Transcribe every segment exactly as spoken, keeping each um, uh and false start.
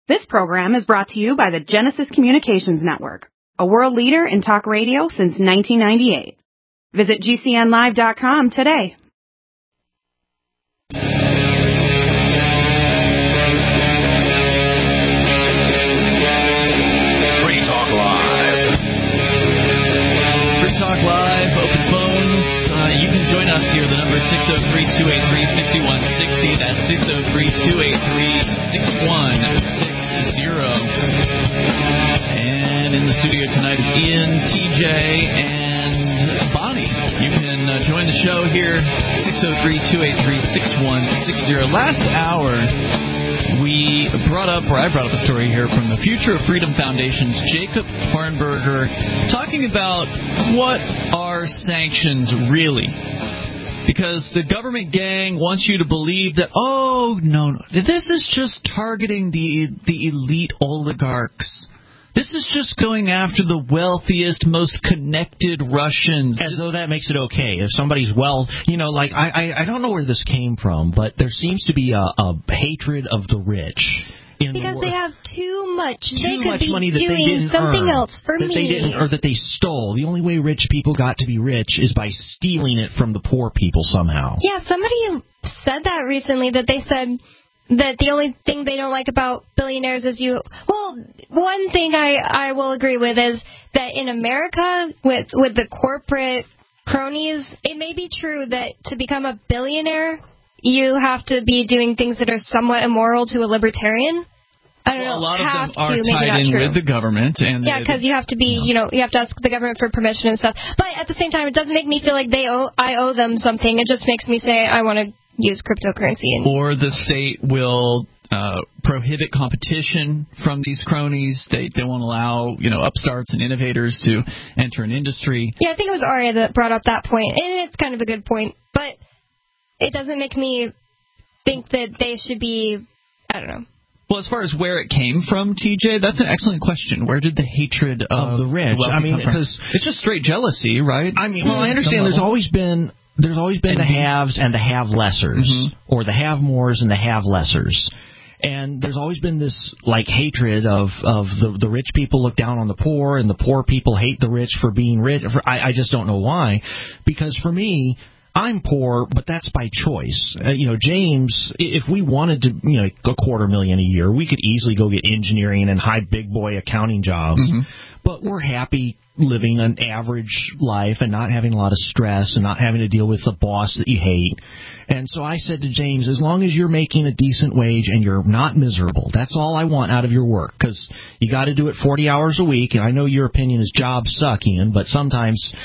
This program is brought to you by the Genesis Communications Network, a world leader in talk radio since nineteen ninety-eight. Visit G C N live dot com today. Free Talk Live. Free Talk Live, open phones. Uh, you can join us here. The number is six oh three, two eight three, six one six oh. That's six oh three, two eight three, six one six oh. And in the studio tonight it's Ian, T J, and Bonnie. You can uh, join the show here, six oh three, two eight three, six one six oh. Last hour, we brought up, or I brought up a story here from the Future of Freedom Foundation's Jacob Hornberger, talking about what are sanctions really? Because the government gang wants you to believe that, oh, no, no, this is just targeting the the elite oligarchs. This is just going after the wealthiest, most connected Russians. As though that makes it okay. If somebody's well, you know, like, I, I, I don't know where this came from, but there seems to be a, a hatred of the rich. In because the they have too much. Too they could much be money that doing they didn't something earn, else for that me. They didn't, or that they stole. The only way rich people got to be rich is by stealing it from the poor people somehow. Yeah, somebody said that recently, that they said that the only thing they don't like about billionaires is you... Well, one thing I, I will agree with is that in America, with, with the corporate cronies, it may be true that to become a billionaire, you have to be doing things that are somewhat immoral to a libertarian. I don't well, know. A lot have of them are to, tied in true. with the government. And yeah, because you have to be, you know, you have to ask the government for permission and stuff. But at the same time, it doesn't make me feel like they owe, I owe them something. It just makes me say I want to use cryptocurrency. And or the state will uh, prohibit competition from these cronies. They they won't allow, you know, upstarts and innovators to enter an industry. Yeah, I think it was Aria that brought up that point, and it's kind of a good point. But it doesn't make me think that they should be, I don't know. Well, as far as where it came from, T J, that's an excellent question. Where did the hatred of, of the rich? The I mean, because it's just straight jealousy, right? I mean, well, I understand. There's always been there's always been and the haves and the have lessers, mm-hmm. or the have mores and the have lessers. And there's always been this, like, hatred of, of the, the rich people look down on the poor, and the poor people hate the rich for being rich. I, I just don't know why. Because for me, I'm poor, but that's by choice. Uh, you know, James, if we wanted to, you know, a quarter million a year, we could easily go get engineering and high big boy accounting jobs. Mm-hmm. But we're happy living an average life and not having a lot of stress and not having to deal with the boss that you hate. And so I said to James, as long as you're making a decent wage and you're not miserable, that's all I want out of your work, because you got to do it forty hours a week. And I know your opinion is jobs suck, Ian, but sometimes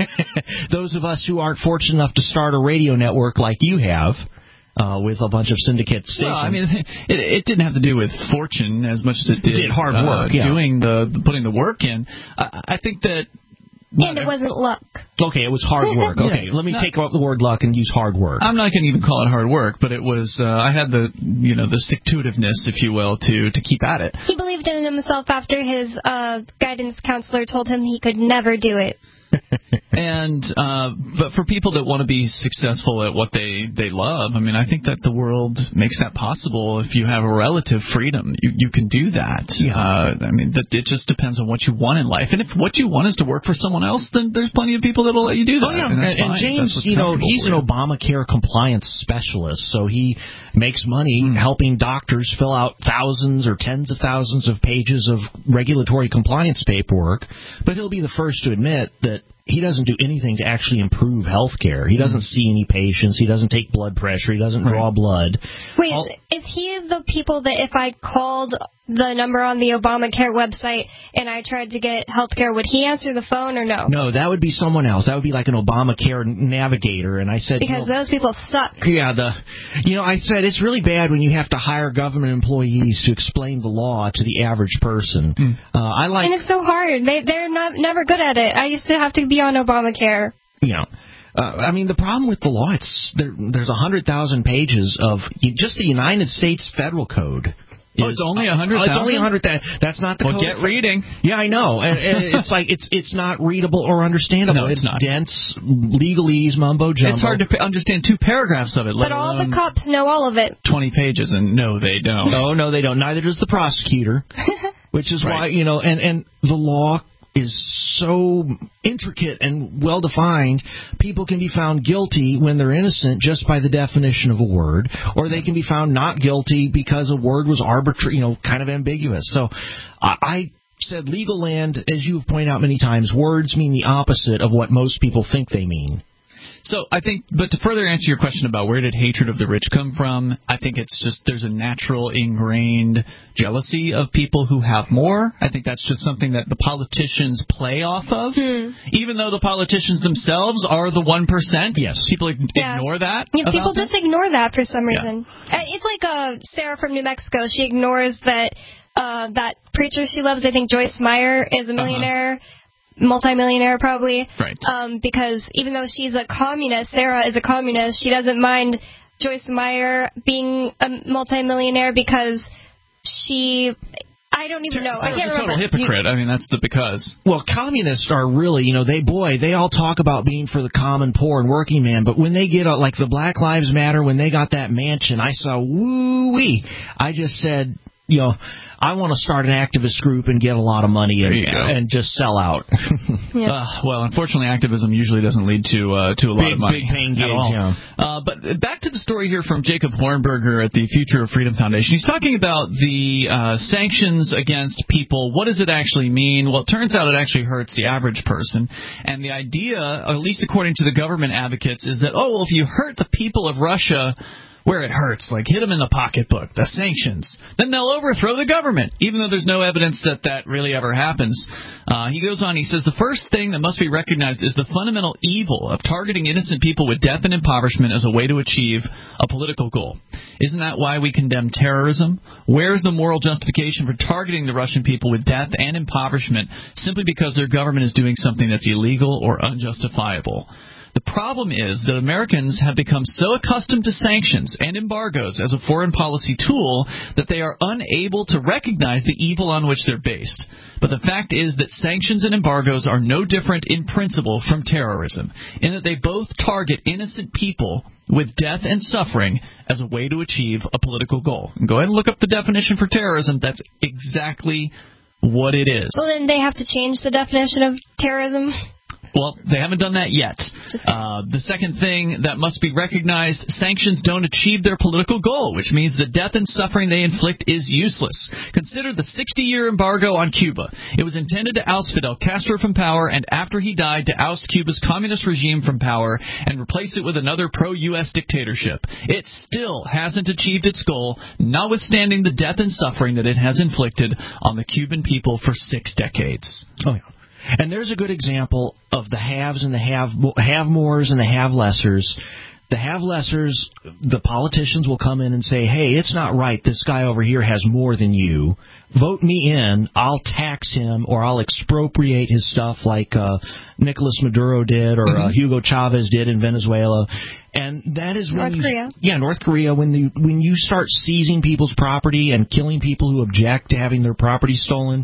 those of us who aren't fortunate enough to start a radio network like you have, Uh, with a bunch of syndicate stations. Well, I mean, it, it didn't have to do with fortune as much as it did, it did hard work, uh, yeah. doing the, the putting the work in. I, I think that. And it wasn't luck. Okay, it was hard work. Okay, yeah, let me not, take out the word luck and use hard work. I'm not going to even call it hard work, but it was. Uh, I had the, you know, the stick-to-itiveness, if you will, to to keep at it. He believed in himself after his uh, guidance counselor told him he could never do it. And uh, but for people that want to be successful at what they, they love, I mean, I think that the world makes that possible. If you have a relative freedom, you you can do that. Yeah. Uh, I mean, that it just depends on what you want in life. And if what you want is to work for someone else, then there's plenty of people that'll let you do that. Oh, yeah. And, that's and, and fine. James, that's you know, he's an Obamacare compliance specialist, so he makes money mm. helping doctors fill out thousands or tens of thousands of pages of regulatory compliance paperwork. But he'll be the first to admit that he doesn't do anything to actually improve health care. He doesn't mm. see any patients. He doesn't take blood pressure. He doesn't draw right. blood. Wait, All, is he the people that if I called the number on the Obamacare website and I tried to get health care, would he answer the phone or no? No, that would be someone else. That would be like an Obamacare navigator. And I said, because you know, those people suck. Yeah, the, you know, I said it's really bad when you have to hire government employees to explain the law to the average person. Mm. Uh, I like, and it's so hard. They they're not never good at it. I used to have to be on Obamacare. You know. Uh, I mean, the problem with the law, it's there, there's one hundred thousand pages of just the United States Federal Code Oh, it's only a hundred thousand. It's only a hundred. That that's not the. Well, get reading. Yeah, I know, and, and it's like it's it's not readable or understandable. No, it's, it's not. dense legalese mumbo jumbo. It's hard to p- understand two paragraphs of it. But all the cops know all of it. Twenty pages, and no, they don't. No, no, they don't. Neither does the prosecutor, which is Right. why you know, and and the law is so intricate and well defined. People can be found guilty when they're innocent just by the definition of a word, or they can be found not guilty because a word was arbitrary, you know, kind of ambiguous. So I, I said legal land, as you've pointed out many times, words mean the opposite of what most people think they mean. So I think, but to further answer your question about where did hatred of the rich come from, I think it's just there's a natural ingrained jealousy of people who have more. I think that's just something that the politicians play off of, hmm. even though the politicians themselves are the one percent. Yes, people yeah. ignore that. Yeah, people that? just ignore that for some reason. Yeah. It's like uh, Sarah from New Mexico. She ignores that uh, that preacher she loves. I think Joyce Meyer is a millionaire. Uh-huh. Multimillionaire probably, right? Um, because even though she's a communist, Sarah is a communist. She doesn't mind Joyce Meyer being a multimillionaire because she, I don't even know. I can't a total remember. hypocrite. I mean, that's the because. Well, communists are really, you know, they boy, they all talk about being for the common poor and working man, but when they get a, like the Black Lives Matter, when they got that mansion, I saw woo wee. I just said, you know, I want to start an activist group and get a lot of money and, and just sell out. yeah. uh, well, unfortunately, activism usually doesn't lead to uh, to a lot big, of money big paying gigs, at all. Yeah. Uh, but back to the story here from Jacob Hornberger at the Future of Freedom Foundation. He's talking about the uh, sanctions against people. What does it actually mean? Well, it turns out it actually hurts the average person. And the idea, at least according to the government advocates, is that, oh, well, if you hurt the people of Russia where it hurts, like hit them in the pocketbook, the sanctions, then they'll overthrow the government, even though there's no evidence that that really ever happens. Uh, he goes on, he says, the first thing that must be recognized is the fundamental evil of targeting innocent people with death and impoverishment as a way to achieve a political goal. Isn't that why we condemn terrorism? Where's the moral justification for targeting the Russian people with death and impoverishment simply because their government is doing something that's illegal or unjustifiable? The problem is that Americans have become so accustomed to sanctions and embargoes as a foreign policy tool that they are unable to recognize the evil on which they're based. But the fact is that sanctions and embargoes are no different in principle from terrorism, in that they both target innocent people with death and suffering as a way to achieve a political goal. And go ahead and look up the definition for terrorism. That's exactly what it is. Well, then they have to change the definition of terrorism. Well, they haven't done that yet. Uh, the second thing that must be recognized, sanctions don't achieve their political goal, which means the death and suffering they inflict is useless. Consider the sixty-year embargo on Cuba. It was intended to oust Fidel Castro from power, and after he died, to oust Cuba's communist regime from power and replace it with another pro-U S dictatorship. It still hasn't achieved its goal, notwithstanding the death and suffering that it has inflicted on the Cuban people for six decades. Oh, yeah. And there's a good example of the haves and the have have-mores and the have-lessers. The have-lessers, the politicians will come in and say, hey, it's not right. This guy over here has more than you. Vote me in. I'll tax him or I'll expropriate his stuff like uh, Nicolas Maduro did or mm-hmm. uh, Hugo Chavez did in Venezuela. And that is when North you, Korea. Yeah, North Korea. When the when you start seizing people's property and killing people who object to having their property stolen,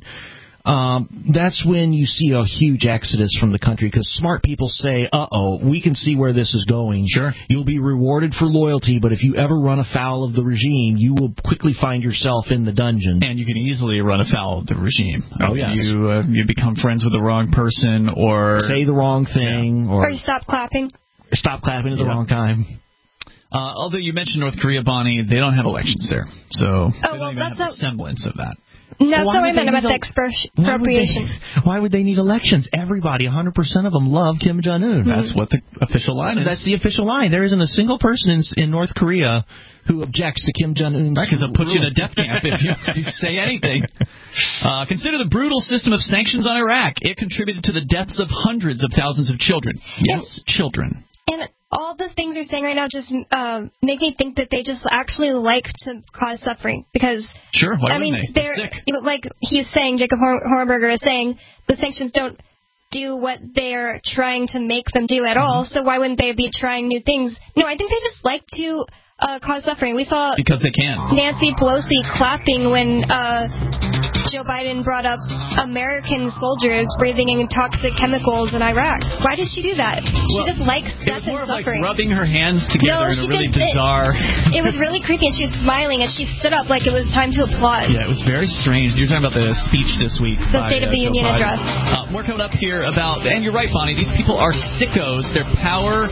Um, that's when you see a huge exodus from the country because smart people say, uh-oh, we can see where this is going. Sure. You'll be rewarded for loyalty, but if you ever run afoul of the regime, you will quickly find yourself in the dungeon. And you can easily run afoul of the regime. Oh, yes. You, uh, you become friends with the wrong person or... say the wrong thing. Yeah. Or, or you stop clapping. Or stop clapping at the yeah. wrong time. Uh, although you mentioned North Korea, Bonnie, they don't have elections there. So oh, they don't well, even that's have a a- semblance of that. That's Why what I would meant they about need the a- expropriation. Why would, they, why would they need elections? Everybody, one hundred percent of them love Kim Jong-un. Mm-hmm. That's what the official line is. That's the official line. There isn't a single person in, in North Korea who objects to Kim Jong-un's Right, because they'll put you in a death camp if you, if you say anything. Uh, consider the brutal system of sanctions on Iraq. It contributed to the deaths of hundreds of thousands of children. Yes, and, children. And all the things you're saying right now just uh, make me think that they just actually like to cause suffering. Because, sure, why I mean, wouldn't they? they're, They're sick. you know, like he's saying, Jacob Hornberger is saying, the sanctions don't do what they're trying to make them do at all, mm-hmm. so why wouldn't they be trying new things? No, I think they just like to uh, cause suffering. We saw because they can. Nancy Pelosi clapping when uh, Joe Biden brought up American soldiers breathing in toxic chemicals in Iraq. Why did she do that? She well, just likes death and suffering. Like rubbing her hands together no, in a really did, bizarre. It, it was really creepy, and she was smiling, and she stood up like it was time to applaud. Yeah, it was very strange. You're talking about the speech this week. The by, State of uh, the Joe Union Biden. address. Uh, more coming up here about, and you're right, Bonnie. These people are sickos. Their power.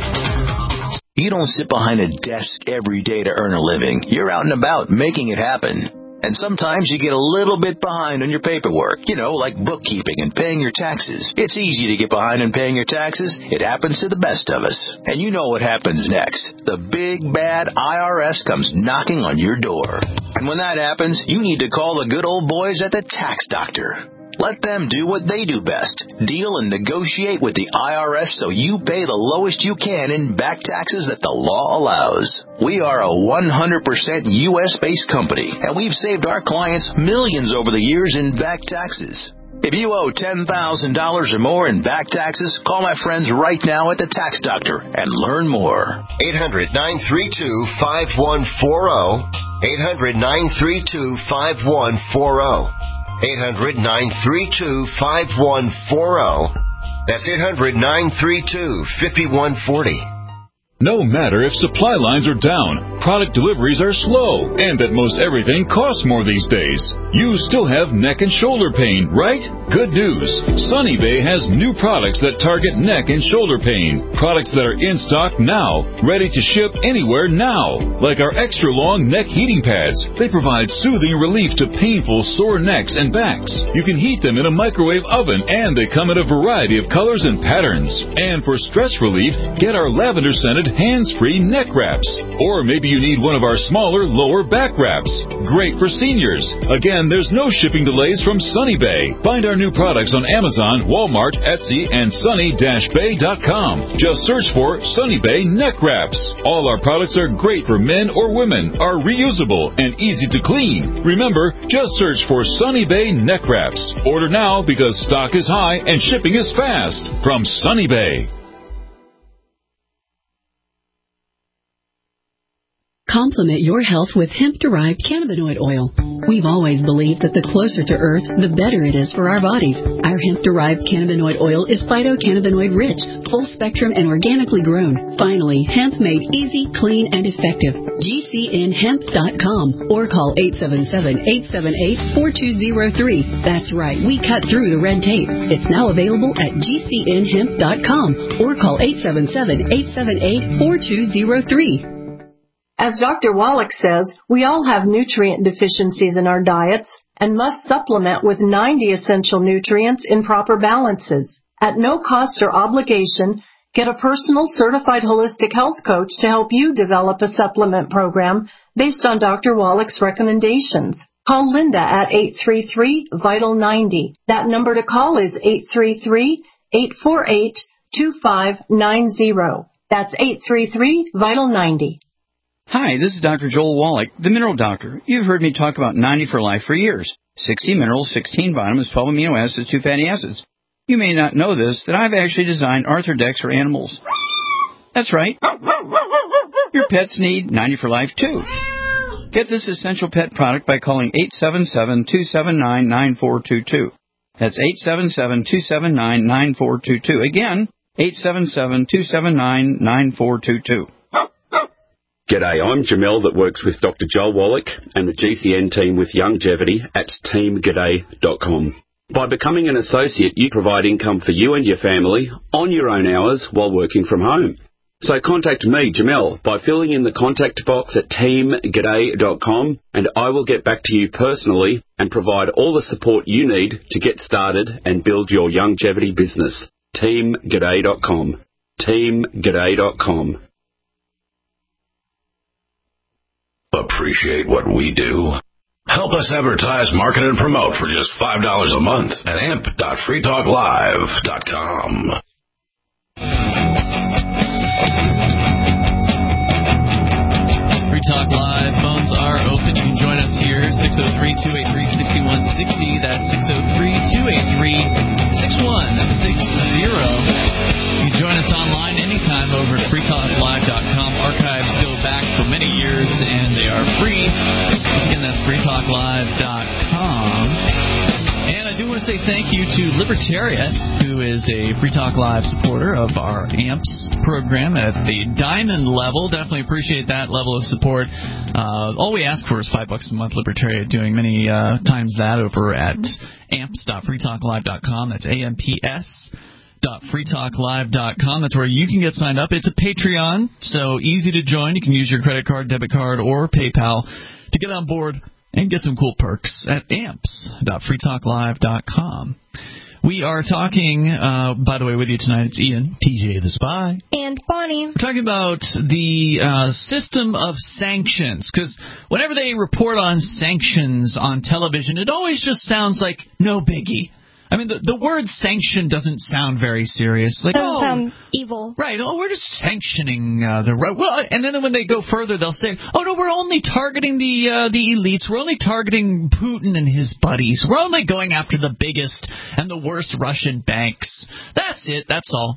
You don't sit behind a desk every day to earn a living. You're out and about making it happen. And sometimes you get a little bit behind on your paperwork, you know, like bookkeeping and paying your taxes. It's easy to get behind on paying your taxes. It happens to the best of us. And you know what happens next. The big, bad I R S comes knocking on your door. And when that happens, you need to call the good old boys at the Tax Doctor. Let them do what they do best. Deal and negotiate with the I R S so you pay the lowest you can in back taxes that the law allows. We are a one hundred percent U S-based company, and we've saved our clients millions over the years in back taxes. If you owe ten thousand dollars or more in back taxes, call my friends right now at the Tax Doctor and learn more. eight hundred, nine three two, five one four zero. eight hundred, nine three two, five one four zero. eight hundred, nine three two, five one four zero. That's eight hundred, nine three two, five one four zero. No matter if supply lines are down, product deliveries are slow, and that most everything costs more these days, you still have neck and shoulder pain, right? Good news. Sunny Bay has new products that target neck and shoulder pain. Products that are in stock now, ready to ship anywhere now. Like our extra long neck heating pads. They provide soothing relief to painful sore necks and backs. You can heat them in a microwave oven, and they come in a variety of colors and patterns. And for stress relief, get our lavender scented hands-free neck wraps. Or maybe you need one of our smaller lower back wraps. Great for seniors. Again, there's no shipping delays from Sunny Bay. Find our new products on Amazon, Walmart, Etsy, and sunny dash bay dot com. Just search for Sunny Bay neck wraps. All our products are great for men or women, are reusable, and easy to clean. Remember, just search for Sunny Bay neck wraps. Order now because stock is high and shipping is fast. From Sunny Bay. Complement your health with hemp-derived cannabinoid oil. We've always believed that the closer to Earth, the better it is for our bodies. Our hemp-derived cannabinoid oil is phytocannabinoid-rich, full-spectrum, and organically grown. Finally, hemp made easy, clean, and effective. G C N hemp dot com or call eight seven seven, eight seven eight, four two zero three. That's right, we cut through the red tape. It's now available at G C N hemp dot com or call eight seven seven, eight seven eight, four two zero three. As Doctor Wallach says, we all have nutrient deficiencies in our diets and must supplement with ninety essential nutrients in proper balances. At no cost or obligation, get a personal certified holistic health coach to help you develop a supplement program based on Doctor Wallach's recommendations. Call Linda at eight three three, vital ninety. That number to call is eight three three, eight four eight, two five nine zero. That's eight three three, vital ninety. Hi, this is Doctor Joel Wallach, the Mineral Doctor. You've heard me talk about ninety for Life for years. sixty minerals, sixteen vitamins, twelve amino acids, two fatty acids. You may not know this, that I've actually designed Arthrodex for animals. That's right. Your pets need ninety for Life, too. Get this essential pet product by calling eight seven seven, two seven nine, nine four two two. That's eight seven seven, two seven nine, nine four two two. Again, eight seven seven, two seven nine, nine four two two. G'day, I'm Jamel that works with Doctor Joel Wallach and the G C N team with Longevity at team g'day dot com. By becoming an associate, you provide income for you and your family on your own hours while working from home. So contact me, Jamel, by filling in the contact box at team g'day dot com, and I will get back to you personally and provide all the support you need to get started and build your longevity business. team g'day dot com. team g'day dot com. Appreciate what we do? Help us advertise, market, and promote for just five dollars a month at amp dot free talk live dot com. Free Talk Live phones are open. You can join us here, six oh three, two eight three, six one six oh. That's six oh three, two eight three, six one six oh. You can join us online anytime over at free talk live dot com. Archives go back for many years, and they are free. Once again, that's free talk live dot com. And I do want to say thank you to Libertarian, who is a Free Talk Live supporter of our A M P S program at the diamond level. Definitely appreciate that level of support. Uh, all we ask for is five bucks a month. Libertarian doing many uh, times that over at amps dot free talk live dot com. That's A M P S dot free talk live dot com. That's where you can get signed up. It's a Patreon, so easy to join. You can use your credit card, debit card, or PayPal to get on board and get some cool perks at amps dot free talk live dot com. We are talking, uh, by the way, with you tonight, it's Ian, T J the Spy, and Bonnie. We're talking about the uh, system of sanctions, because whenever they report on sanctions on television, it always just sounds like no biggie. I mean, the, the word sanction doesn't sound very serious. Like, doesn't oh, sound evil. Right. Oh, we're just sanctioning uh, the right. Well, and then when they go further, they'll say, oh, no, we're only targeting the uh, the elites. We're only targeting Putin and his buddies. We're only going after the biggest and the worst Russian banks. That's it. That's all.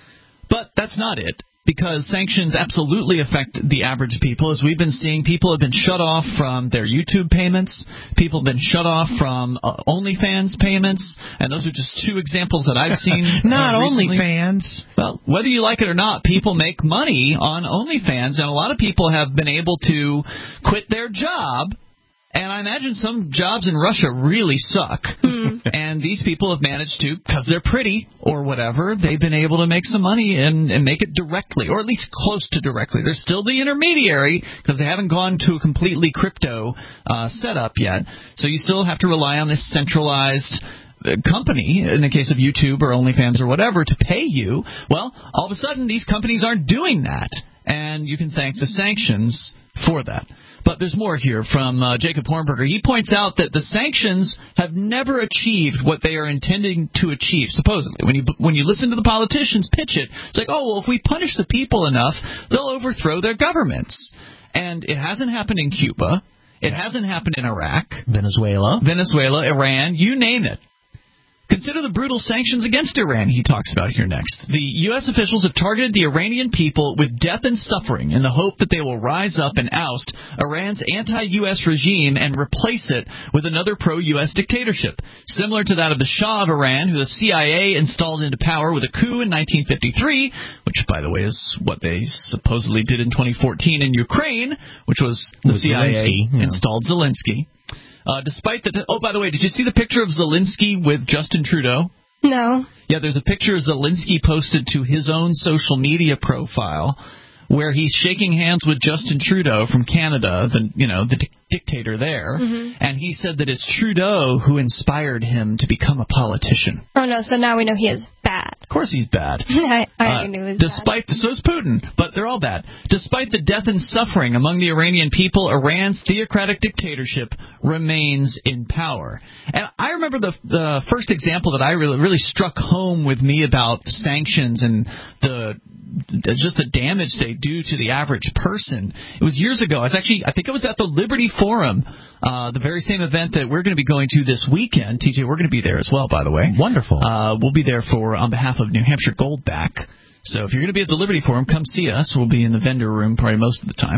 But that's not it. Because sanctions absolutely affect the average people. As we've been seeing, people have been shut off from their YouTube payments. People have been shut off from uh, OnlyFans payments. And those are just two examples that I've seen. Not uh, OnlyFans. Well, whether you like it or not, people make money on OnlyFans. And a lot of people have been able to quit their job. And I imagine some jobs in Russia really suck. Mm. And these people have managed to, because they're pretty or whatever, they've been able to make some money and, and make it directly, or at least close to directly. They're still the intermediary because they haven't gone to a completely crypto uh, setup yet. So you still have to rely on this centralized company, in the case of YouTube or OnlyFans or whatever, to pay you. Well, all of a sudden, these companies aren't doing that. And you can thank the sanctions for that. But there's more here from uh, Jacob Hornberger. He points out that the sanctions have never achieved what they are intending to achieve, supposedly. When you when you listen to the politicians pitch it, it's like, oh, well, if we punish the people enough, they'll overthrow their governments. And it hasn't happened in Cuba. It hasn't happened in Iraq. Venezuela. Venezuela, Iran, you name it. Consider the brutal sanctions against Iran, he talks about here next. The U S officials have targeted the Iranian people with death and suffering in the hope that they will rise up and oust Iran's anti-U S regime and replace it with another pro-U S dictatorship, similar to that of the Shah of Iran, who the C I A installed into power with a coup in nineteen fifty-three, which, by the way, is what they supposedly did in twenty fourteen in Ukraine, which was the with C I A Zelensky, yeah. installed Zelensky. Uh, despite the... Oh, by the way, did you see the picture of Zelensky with Justin Trudeau? No. Yeah, there's a picture Zelensky posted to his own social media profile where he's shaking hands with Justin Trudeau from Canada, the you know the di- dictator there, mm-hmm. and he said that it's Trudeau who inspired him to become a politician. Oh, no, so now we know he is bad. Of course he's bad. I, I uh, knew he was despite bad. The, so is Putin, but they're all bad. Despite the death and suffering among the Iranian people, Iran's theocratic dictatorship remains in power. And I remember the, the first example that I really, really struck home with me about sanctions and the just the damage they do to the average person. It was years ago. I was actually, I think it was at the Liberty Forum, uh, the very same event that we're going to be going to this weekend. T J, we're going to be there as well, by the way. Wonderful. Uh, we'll be there for on behalf of New Hampshire Goldback. So if you're going to be at the Liberty Forum, come see us. We'll be in the vendor room probably most of the time.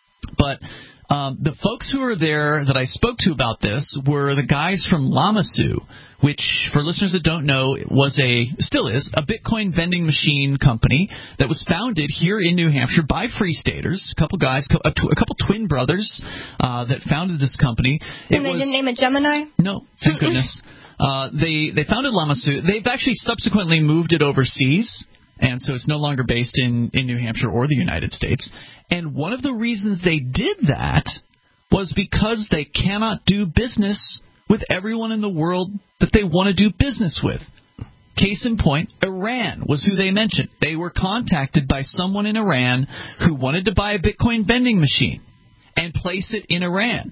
But um, the folks who were there that I spoke to about this were the guys from Lamasu, which, for listeners that don't know, was a, still is, a Bitcoin vending machine company that was founded here in New Hampshire by Free Staters, a couple guys, a, tw- a couple twin brothers uh, that founded this company. And it they was, didn't name it Gemini? No, thank goodness. Uh, they, they founded Lamasu. They've actually subsequently moved it overseas, and so it's no longer based in, in New Hampshire or the United States. And one of the reasons they did that was because they cannot do business with everyone in the world that they want to do business with. Case in point, Iran was who they mentioned. They were contacted by someone in Iran who wanted to buy a Bitcoin vending machine and place it in Iran.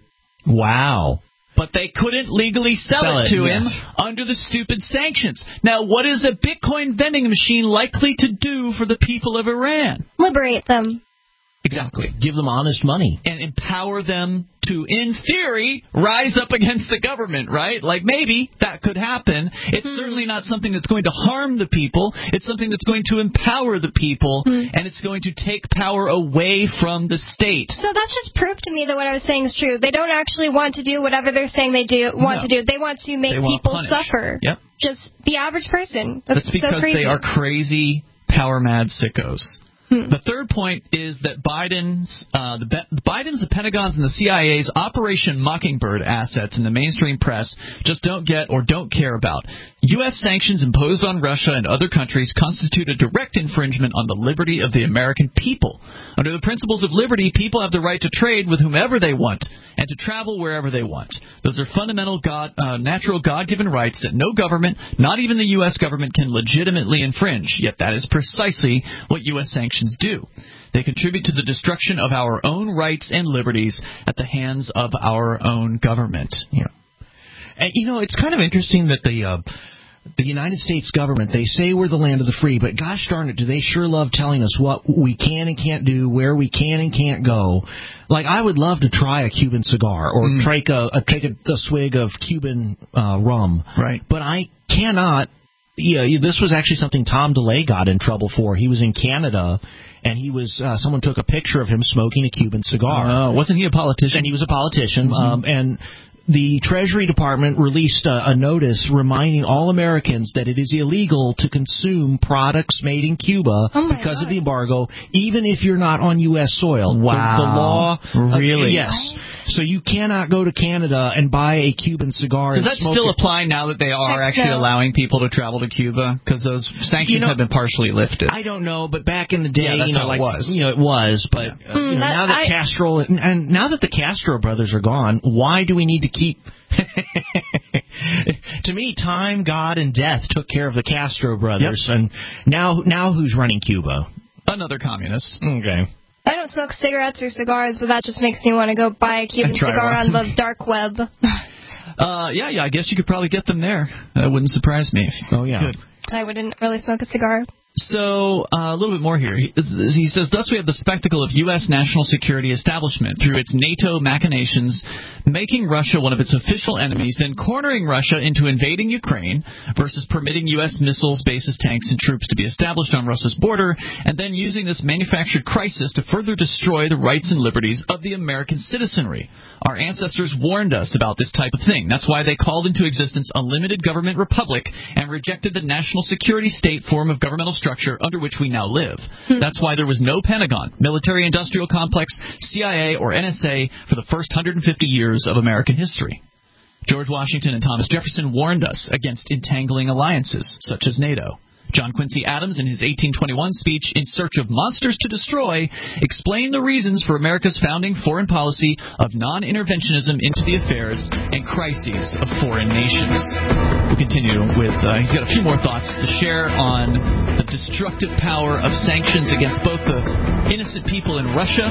Wow. But they couldn't legally sell, sell it, it to yeah. him under the stupid sanctions. Now, what is a Bitcoin vending machine likely to do for the people of Iran? Liberate them. Exactly. Give them honest money. And empower them to, in theory, rise up against the government, right? Like, maybe that could happen. It's hmm. certainly not something that's going to harm the people. It's something that's going to empower the people, hmm. and it's going to take power away from the state. So that's just proof to me that what I was saying is true. They don't actually want to do whatever they're saying they do want no. to do. They want to make want people punish. suffer. Yep. Just the average person. That's, that's because so crazy. they are crazy, power-mad sickos. Hmm. The third point is that Biden's, uh, the Be- Biden's, the Pentagon's, and the C I A's Operation Mockingbird assets in the mainstream press just don't get or don't care about. U S sanctions imposed on Russia and other countries constitute a direct infringement on the liberty of the American people. Under the principles of liberty, people have the right to trade with whomever they want and to travel wherever they want. Those are fundamental, God, uh, natural God-given rights that no government, not even the U S government, can legitimately infringe. Yet that is precisely what U S sanctions do. They contribute to the destruction of our own rights and liberties at the hands of our own government. Yeah. And, you know, it's kind of interesting that the uh, the United States government, they say we're the land of the free, but gosh darn it, do they sure love telling us what we can and can't do, where we can and can't go. Like, I would love to try a Cuban cigar or mm. take a, a take a, a swig of Cuban uh, rum. Right. But I cannot. Yeah, this was actually something Tom DeLay got in trouble for. He was in Canada, and he was uh, someone took a picture of him smoking a Cuban cigar. Oh, wasn't he a politician? And he was a politician, Mm-hmm. um, and the Treasury Department released a, a notice reminding all Americans that it is illegal to consume products made in Cuba oh because God. of the embargo, even if you're not on U S soil. Wow. The, the law, really? Uh, yes. So you cannot go to Canada and buy a Cuban cigar. Does that still it. apply now that they are Heck actually no. allowing people to travel to Cuba? Because those sanctions you know, have been partially lifted. I don't know, but back in the day, yeah, that's you know, how like, it was. You know, it was, but Yeah. uh, you know, Mm, that, now that I, Castro and now that the Castro brothers are gone, why do we need to keep? To me, time, God, and death took care of the Castro brothers, yep. and now, now who's running Cuba? Another communist. Okay. I don't smoke cigarettes or cigars, but that just makes me want to go buy a Cuban cigar on the dark web. uh, yeah, yeah. I guess you could probably get them there. That wouldn't surprise me. If you oh yeah. could. I wouldn't really smoke a cigar. So, uh, a little bit more here. He, he says, thus we have the spectacle of U S national security establishment through its NATO machinations, making Russia one of its official enemies, then cornering Russia into invading Ukraine versus permitting U S missiles, bases, tanks, and troops to be established on Russia's border, and then using this manufactured crisis to further destroy the rights and liberties of the American citizenry. Our ancestors warned us about this type of thing. That's why they called into existence a limited government republic and rejected the national security state form of governmental structure under which we now live. That's why there was no Pentagon, military-industrial complex, C I A, or N S A for the first one hundred fifty years of American history. George Washington and Thomas Jefferson warned us against entangling alliances, such as NATO. John Quincy Adams, in his eighteen twenty-one speech, In Search of Monsters to Destroy, explained the reasons for America's founding foreign policy of non-interventionism into the affairs and crises of foreign nations. We'll continue with, uh, he's got a few more thoughts to share on the destructive power of sanctions against both the innocent people in Russia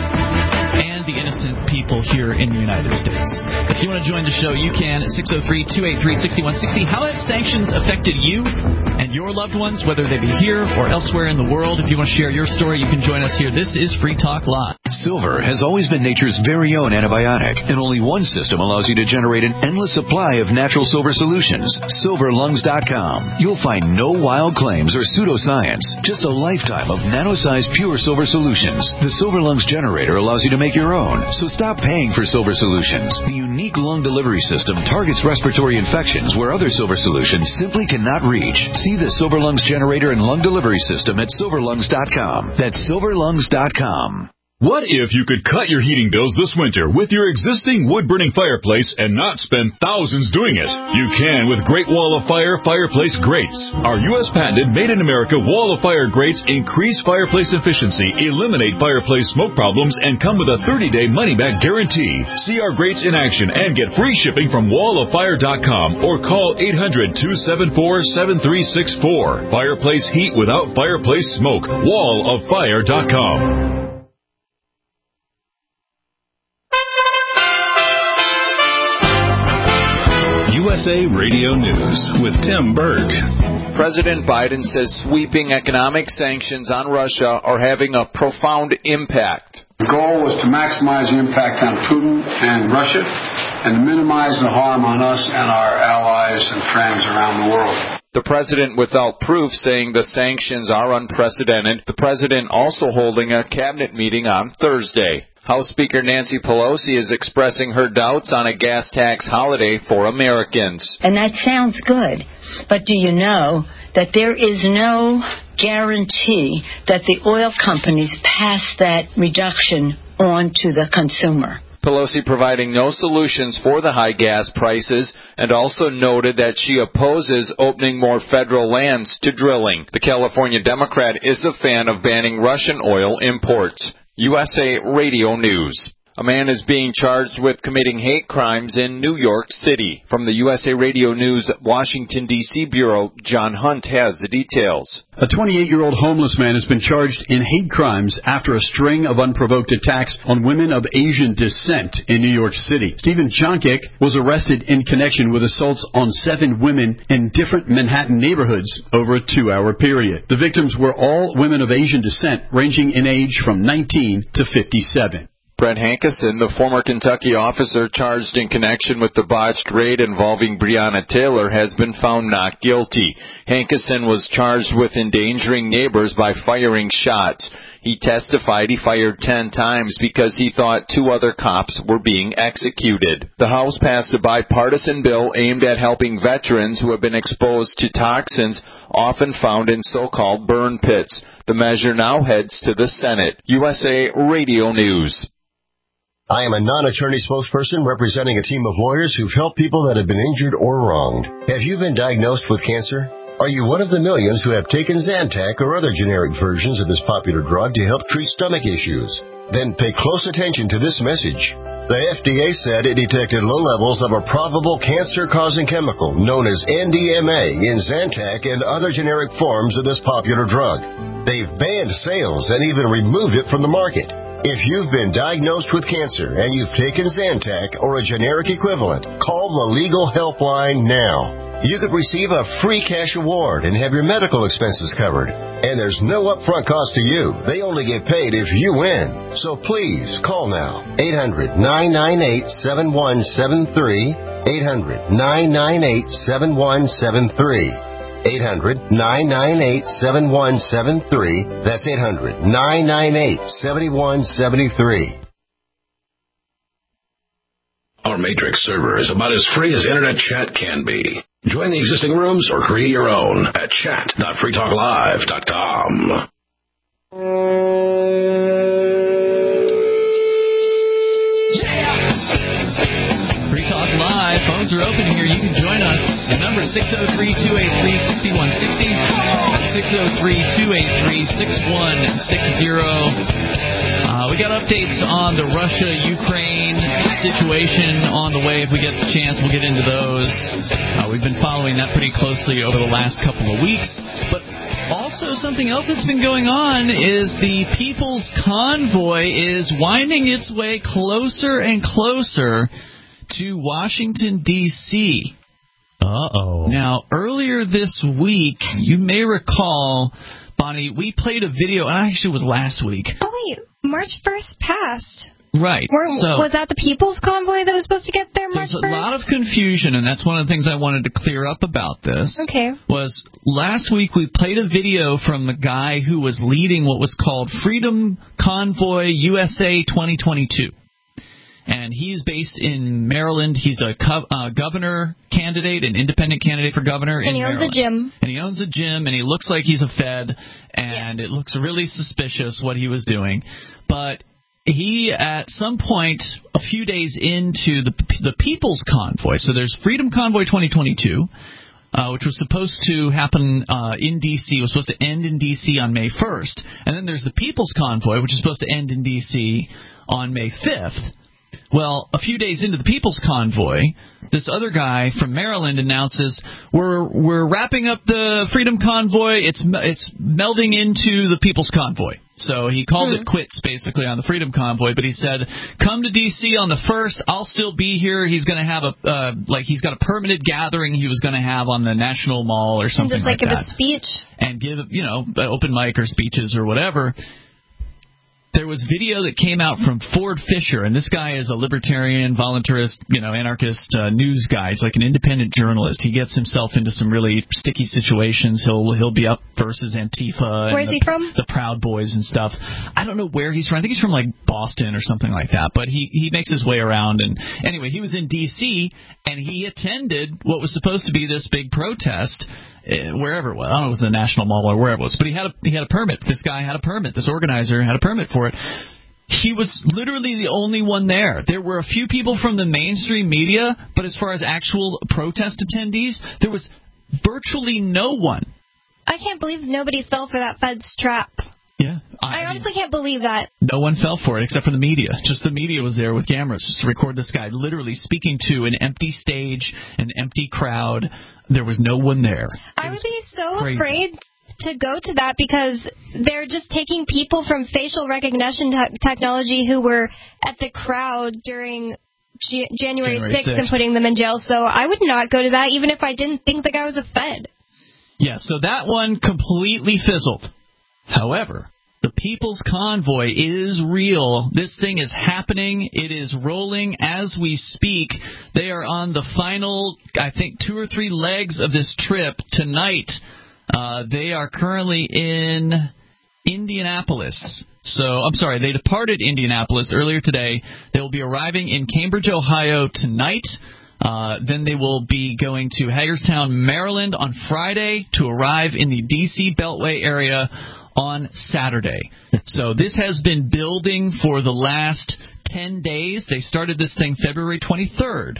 and the innocent people here in the United States. If you want to join the show, you can at six oh three, two eight three, six one six oh. How have sanctions affected you and your loved ones, whether they be here or elsewhere in the world? If you want to share your story, you can join us here. This is Free Talk Live. Silver has always been nature's very own antibiotic, and only one system allows you to generate an endless supply of natural silver solutions. silver lungs dot com. You'll find no wild claims or pseudoscience, just a lifetime of nano-sized pure silver solutions. The Silver Lungs generator allows you to make your own, so stop paying for silver solutions. The unique lung delivery system targets respiratory infections where other silver solutions simply cannot reach. See the Silver Lungs generator and lung delivery system at silver lungs dot com. That's silver lungs dot com. What if you could cut your heating bills this winter with your existing wood-burning fireplace and not spend thousands doing it? You can with Great Wall of Fire Fireplace Grates. Our U S patented made-in-America Wall of Fire grates increase fireplace efficiency, eliminate fireplace smoke problems, and come with a thirty-day money-back guarantee. See our grates in action and get free shipping from wall of fire dot com or call eight hundred, two seven four, seven three six four. Fireplace heat without fireplace smoke. wall of fire dot com. U S A Radio News with Tim Berg. President Biden says sweeping economic sanctions on Russia are having a profound impact. The goal was to maximize the impact on Putin and Russia and to minimize the harm on us and our allies and friends around the world. The president without proof saying the sanctions are unprecedented. The president also holding a cabinet meeting on Thursday. House Speaker Nancy Pelosi is expressing her doubts on a gas tax holiday for Americans. And that sounds good, but do you know that there is no guarantee that the oil companies pass that reduction on to the consumer? Pelosi providing no solutions for the high gas prices and also noted that she opposes opening more federal lands to drilling. The California Democrat is a fan of banning Russian oil imports. U S A Radio News. A man is being charged with committing hate crimes in New York City. From the U S A Radio News Washington, D C Bureau, John Hunt has the details. A twenty-eight-year-old homeless man has been charged in hate crimes after a string of unprovoked attacks on women of Asian descent in New York City. Stephen Jonkik was arrested in connection with assaults on seven women in different Manhattan neighborhoods over a two-hour period. The victims were all women of Asian descent, ranging in age from nineteen to fifty-seven. Brett Hankerson, the former Kentucky officer charged in connection with the botched raid involving Breonna Taylor, has been found not guilty. Hankerson was charged with endangering neighbors by firing shots. He testified he fired ten times because he thought two other cops were being executed. The House passed a bipartisan bill aimed at helping veterans who have been exposed to toxins often found in so-called burn pits. The measure now heads to the Senate. U S A Radio News. I am a non-attorney spokesperson representing a team of lawyers who've helped people that have been injured or wronged. Have you been diagnosed with cancer? Are you one of the millions who have taken Zantac or other generic versions of this popular drug to help treat stomach issues? Then pay close attention to this message. The F D A said it detected low levels of a probable cancer-causing chemical known as N D M A in Zantac and other generic forms of this popular drug. They've banned sales and even removed it from the market. If you've been diagnosed with cancer and you've taken Zantac or a generic equivalent, call the Legal Helpline now. You could receive a free cash award and have your medical expenses covered. And there's no upfront cost to you. They only get paid if you win. So please call now. eight hundred, nine nine eight, seven one seven three. eight hundred, nine nine eight, seven one seven three. eight hundred, nine nine eight, seven one seven three. That's eight hundred, nine nine eight, seven one seven three. Our Matrix server is about as free as internet chat can be. Join the existing rooms or create your own at chat dot free talk live dot com. Free Talk Live. Phones are open here. You can join us. The number is six oh three, two eight three, six one six oh. six oh three, two eight three, six one six oh. Uh, we got updates on the Russia-Ukraine situation on the way. If we get the chance, we'll get into those. Uh, we've been following that pretty closely over the last couple of weeks. But also something else that's been going on is the People's Convoy is winding its way closer and closer to Washington, D C Uh-oh. Now, earlier this week, you may recall, Bonnie, we played a video, and actually it was last week. Oh, wait, March first passed. Right. Were, so, was that the People's Convoy that was supposed to get there March first? There's a lot of confusion, and that's one of the things I wanted to clear up about this. Okay. Was last week we played a video from the guy who was leading what was called Freedom Convoy U S A twenty twenty-two. And he's based in Maryland. He's a co- uh, governor candidate, an independent candidate for governor in Maryland. And he owns a gym. And he owns a gym, and he looks like he's a Fed, and yeah. It looks really suspicious what he was doing. But he, at some point, a few days into the the People's Convoy, so there's Freedom Convoy twenty twenty-two, uh, which was supposed to happen uh, in D C, was supposed to end in D C on May first. And then there's the People's Convoy, which is supposed to end in D C on May fifth. Well, a few days into the People's Convoy, this other guy from Maryland announces, we're we're wrapping up the Freedom Convoy. It's it's melding into the People's Convoy. So he called Hmm. it quits, basically, on the Freedom Convoy. But he said, come to D C on the first. I'll still be here. He's going to have a, uh, like, he's got a permanent gathering he was going to have on the National Mall or And something just like like give that. a speech. And give, you know, an open mic or speeches or whatever. There was video that came out from Ford Fisher, and this guy is a libertarian, voluntarist, you know, anarchist uh, news guy. He's like an independent journalist. He gets himself into some really sticky situations. He'll he'll be up versus Antifa. Where's and he the, from? The Proud Boys and stuff. I don't know where he's from. I think he's from like Boston or something like that. But he he makes his way around. And anyway, he was in D C and he attended what was supposed to be this big protest. Uh, wherever it was, I don't know if it was the National Mall or wherever it was, but he had a he had a permit. This guy had a permit. This organizer had a permit for it. He was literally the only one there. There were a few people from the mainstream media, but as far as actual protest attendees, there was virtually no one. I can't believe nobody fell for that Fed's trap. Yeah, I, I honestly can't believe that. No one fell for it except for the media. Just the media was there with cameras just to record this guy literally speaking to an empty stage, an empty crowd. There was no one there. I would be so crazy. afraid to go to that because they're just taking people from facial recognition te- technology who were at the crowd during G- January, January sixth and sixth. putting them in jail. So I would not go to that even if I didn't think the guy was a Fed. Yeah, so that one completely fizzled. However, the People's Convoy is real. This thing is happening. It is rolling as we speak. They are on the final, I think, two or three legs of this trip tonight. Uh, they are currently in Indianapolis. So, I'm sorry, they departed Indianapolis earlier today. They will be arriving in Cambridge, Ohio tonight. Uh, then they will be going to Hagerstown, Maryland on Friday to arrive in the D C Beltway area on Saturday. So this has been building for the last ten days. They started this thing February twenty-third.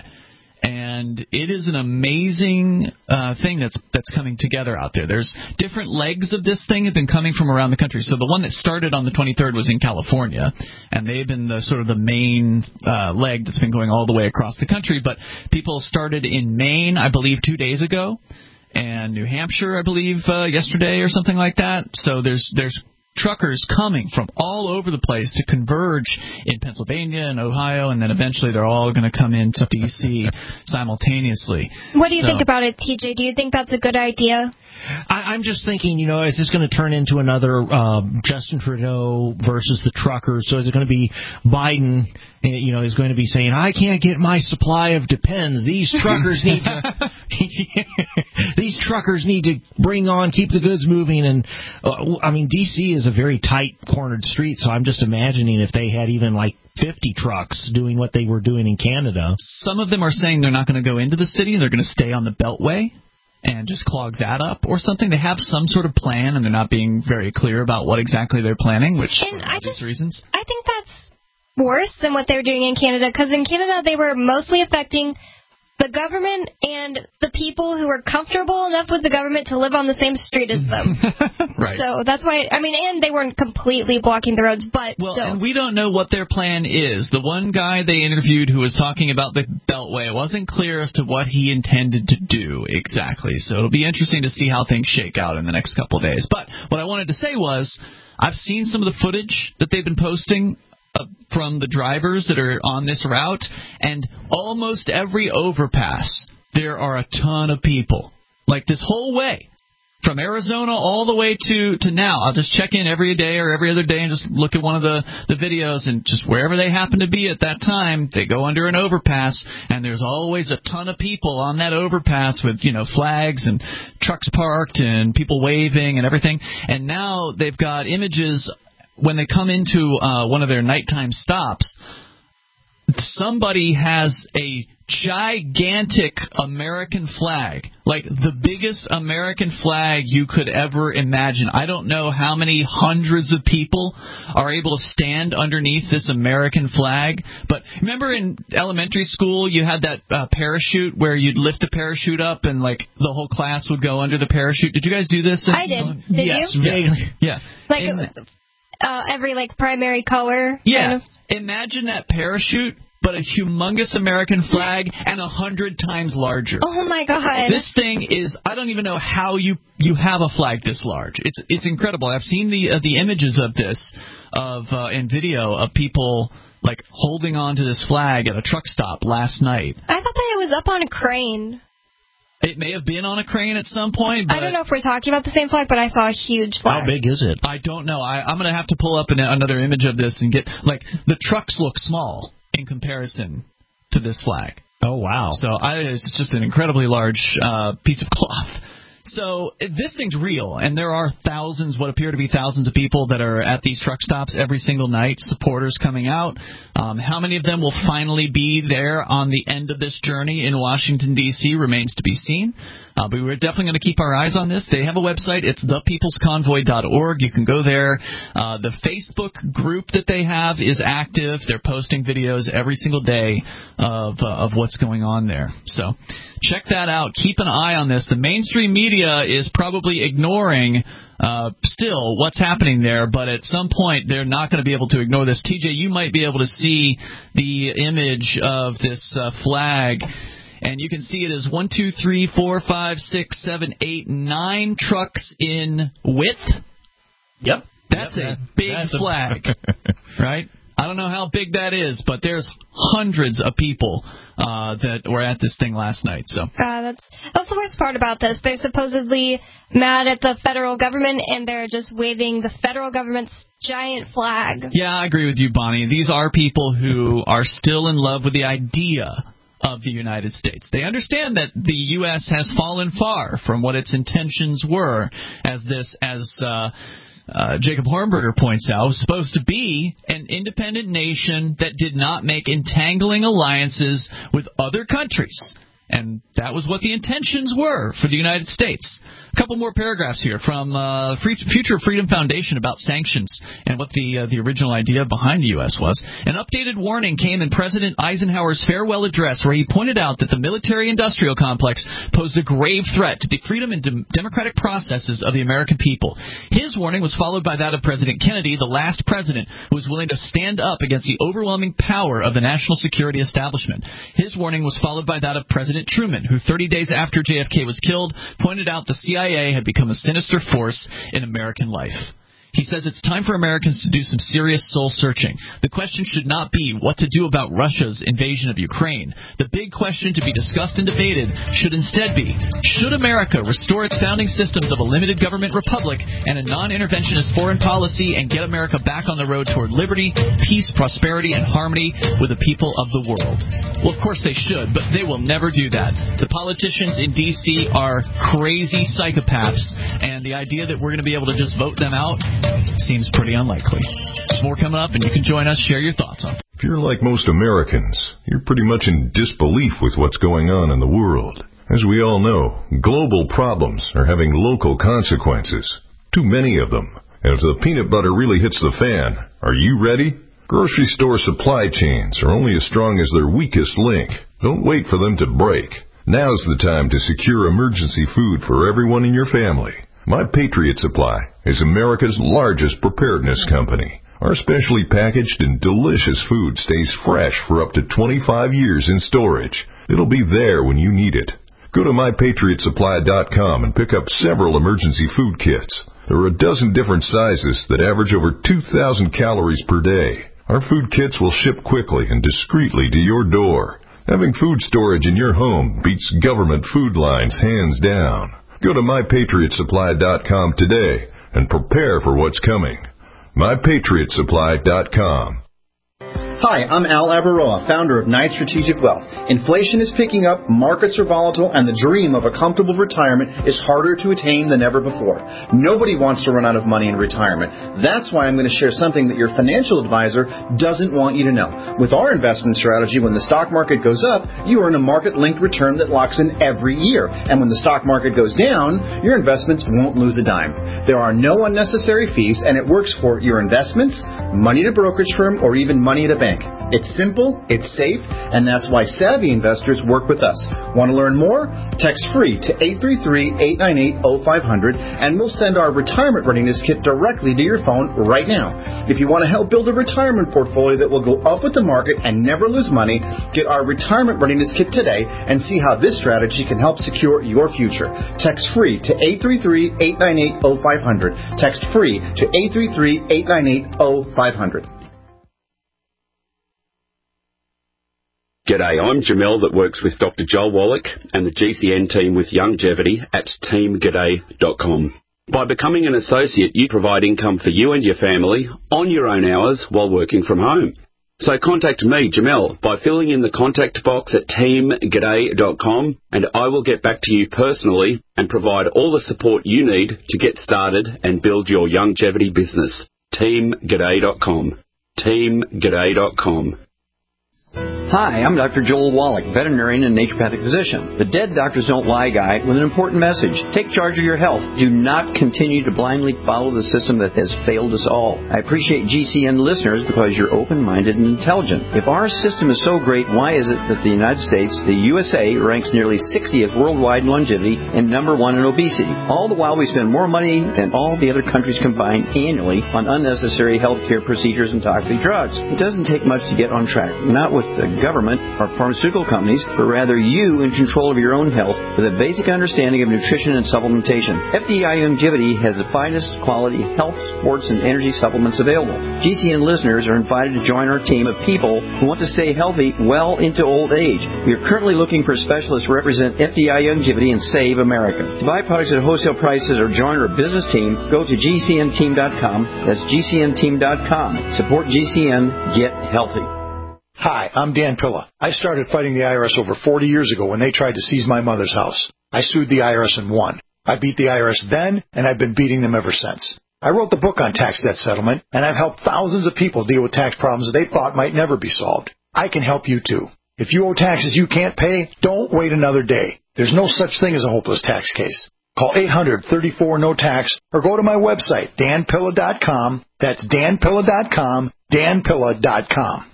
And it is an amazing uh, thing that's that's coming together out there. There's different legs of this thing have been coming from around the country. So the one that started on the twenty-third was in California, and they've been the sort of the main uh, leg that's been going all the way across the country. But people started in Maine, I believe, two days ago, and New Hampshire, I believe, uh, yesterday or something like that. So there's there's truckers coming from all over the place to converge in Pennsylvania and Ohio, and then eventually they're all going to come into D C simultaneously. What do you So- think about it, T J? Do you think that's a good idea? I, I'm just thinking, you know, is this going to turn into another uh, Justin Trudeau versus the truckers? So is it going to be Biden, uh, you know, is going to be saying, I can't get my supply of Depends. These truckers need to, these truckers need to bring on, keep the goods moving. And, uh, I mean, D C is a very tight cornered street, so I'm just imagining if they had even like fifty trucks doing what they were doing in Canada. Some of them are saying they're not going to go into the city, they're going to stay on the Beltway and just clog that up or something. They have some sort of plan, and they're not being very clear about what exactly they're planning, which And for I obvious just- reasons. I think that's worse than what they were doing in Canada, because in Canada they were mostly affecting the government and the people who were comfortable enough with the government to live on the same street as them. Right. So that's why, I mean, and they weren't completely blocking the roads, but Well, still. and we don't know what their plan is. The one guy they interviewed who was talking about the Beltway, it wasn't clear as to what he intended to do exactly. So it'll be interesting to see how things shake out in the next couple of days. But what I wanted to say was, I've seen some of the footage that they've been posting uh, from the drivers that are on this route, and almost every overpass, there are a ton of people. Like this whole way. From Arizona all the way to, to now. I'll just check in every day or every other day and just look at one of the, the videos, and just wherever they happen to be at that time, they go under an overpass, and there's always a ton of people on that overpass with, you know, flags and trucks parked and people waving and everything. And now they've got images when they come into uh, one of their nighttime stops. Somebody has a gigantic American flag, like the biggest American flag you could ever imagine. I don't know how many hundreds of people are able to stand underneath this American flag, but remember in elementary school you had that uh, parachute where you'd lift the parachute up and like the whole class would go under the parachute. Did you guys do this? I did. Did yes. you? Yeah. yeah. Like And- uh, every like primary color. Yeah. Kind of. Imagine that parachute, but a humongous American flag and a hundred times larger. Oh, my God. This thing is, I don't even know how you, you have a flag this large. It's it's incredible. I've seen the uh, the images of this of uh, in video of people like holding on to this flag at a truck stop last night. I thought that it was up on a crane. It may have been on a crane at some point. But I don't know if we're talking about the same flag, but I saw a huge flag. How big is it? I don't know. I, I'm going to have to pull up an, another image of this and get, like, the trucks look small in comparison to this flag. Oh, wow. So I, it's just an incredibly large uh, piece of cloth. So this thing's real, and there are thousands, what appear to be thousands of people that are at these truck stops every single night, supporters coming out. Um, how many of them will finally be there on the end of this journey in Washington, D C remains to be seen. Uh, but we're definitely going to keep our eyes on this. They have a website. It's the peoples convoy dot org. You can go there. Uh, the Facebook group that they have is active. They're posting videos every single day of uh, of what's going on there. So check that out. Keep an eye on this. The mainstream media is probably ignoring uh, still what's happening there, but at some point they're not going to be able to ignore this. T J, you might be able to see the image of this uh, flag. And you can see it as one, two, three, four, five, six, seven, eight, nine trucks in width. Yep. That's yep, a that, big that's flag, a... right? I don't know how big that is, but there's hundreds of people uh, that were at this thing last night. So uh, that's that's the worst part about this. They're supposedly mad at the federal government, and they're just waving the federal government's giant flag. Yeah, I agree with you, Bonnie. These are people who are still in love with the idea of the United States. They understand that the U S has fallen far from what its intentions were, as this, as uh, uh, Jacob Hornberger points out, was supposed to be an independent nation that did not make entangling alliances with other countries. And that was what the intentions were for the United States. A couple more paragraphs here from uh, Free, Future Freedom Foundation about sanctions and what the uh, the original idea behind the U S was. An updated warning came in President Eisenhower's farewell address, where he pointed out that the military-industrial complex posed a grave threat to the freedom and de- democratic processes of the American people. His warning was followed by that of President Kennedy, the last president who was willing to stand up against the overwhelming power of the national security establishment. His warning was followed by that of President Truman, who thirty days after J F K was killed, pointed out the C I A had become a sinister force in American life. He says it's time for Americans to do some serious soul-searching. The question should not be what to do about Russia's invasion of Ukraine. The big question to be discussed and debated should instead be, should America restore its founding systems of a limited government republic and a non-interventionist foreign policy and get America back on the road toward liberty, peace, prosperity, and harmony with the people of the world? Well, of course they should, but they will never do that. The politicians in D C are crazy psychopaths, and the idea that we're going to be able to just vote them out seems pretty unlikely. There's more coming up, and you can join us. Share your thoughts on it. If you're like most Americans, you're pretty much in disbelief with what's going on in the world. As we all know, global problems are having local consequences. Too many of them. And if the peanut butter really hits the fan, are you ready? Grocery store supply chains are only as strong as their weakest link. Don't wait for them to break. Now's the time to secure emergency food for everyone in your family. My Patriot Supply is America's largest preparedness company. Our specially packaged and delicious food stays fresh for up to twenty-five years in storage. It'll be there when you need it. Go to my patriot supply dot com and pick up several emergency food kits. There are a dozen different sizes that average over two thousand calories per day. Our food kits will ship quickly and discreetly to your door. Having food storage in your home beats government food lines hands down. Go to my patriot supply dot com today and prepare for what's coming. my patriot supply dot com. Hi, I'm Al Abaroa, founder of Knight Strategic Wealth. Inflation is picking up, markets are volatile, and the dream of a comfortable retirement is harder to attain than ever before. Nobody wants to run out of money in retirement. That's why I'm going to share something that your financial advisor doesn't want you to know. With our investment strategy, when the stock market goes up, you earn a market-linked return that locks in every year. And when the stock market goes down, your investments won't lose a dime. There are no unnecessary fees, and it works for your investments, money at a brokerage firm, or even money at a bank. It's simple, it's safe, and that's why savvy investors work with us. Want to learn more? Text FREE to eight three three, eight nine eight, zero five zero zero and we'll send our retirement readiness kit directly to your phone right now. If you want to help build a retirement portfolio that will go up with the market and never lose money, get our retirement readiness kit today and see how this strategy can help secure your future. Text FREE to eight three three, eight nine eight, zero five zero zero. Text FREE to eight three three, eight nine eight, zero five zero zero. G'day, I'm Jamel that works with Doctor Joel Wallach and the G C N team with Longevity at team g'day dot com. By becoming an associate, you provide income for you and your family on your own hours while working from home. So contact me, Jamel, by filling in the contact box at team g'day dot com and I will get back to you personally and provide all the support you need to get started and build your longevity business. team g'day dot com. team g'day dot com. Hi, I'm Doctor Joel Wallach, veterinarian and naturopathic physician. The Dead Doctors Don't Lie guy with an important message. Take charge of your health. Do not continue to blindly follow the system that has failed us all. I appreciate G C N listeners because you're open-minded and intelligent. If our system is so great, why is it that the United States, the U S A, ranks nearly sixtieth worldwide in longevity and number one in obesity? All the while we spend more money than all the other countries combined annually on unnecessary healthcare procedures and toxic drugs. It doesn't take much to get on track. Not with the government or pharmaceutical companies, but rather you in control of your own health with a basic understanding of nutrition and supplementation. F D I Longevity has the finest quality health, sports, and energy supplements available. G C N listeners are invited to join our team of people who want to stay healthy well into old age. We are currently looking for specialists to represent F D I Longevity and Save America. To buy products at wholesale prices or join our business team, go to G C N team dot com. That's G C N team dot com. Support G C N. Get healthy. Hi, I'm Dan Pilla. I started fighting the I R S over forty years ago when they tried to seize my mother's house. I sued the I R S and won. I beat the I R S then, and I've been beating them ever since. I wrote the book on tax debt settlement, and I've helped thousands of people deal with tax problems they thought might never be solved. I can help you too. If you owe taxes you can't pay, don't wait another day. There's no such thing as a hopeless tax case. Call eight hundred, thirty-four, no tax or go to my website, dan pilla dot com. That's dan pilla dot com, dan pilla dot com.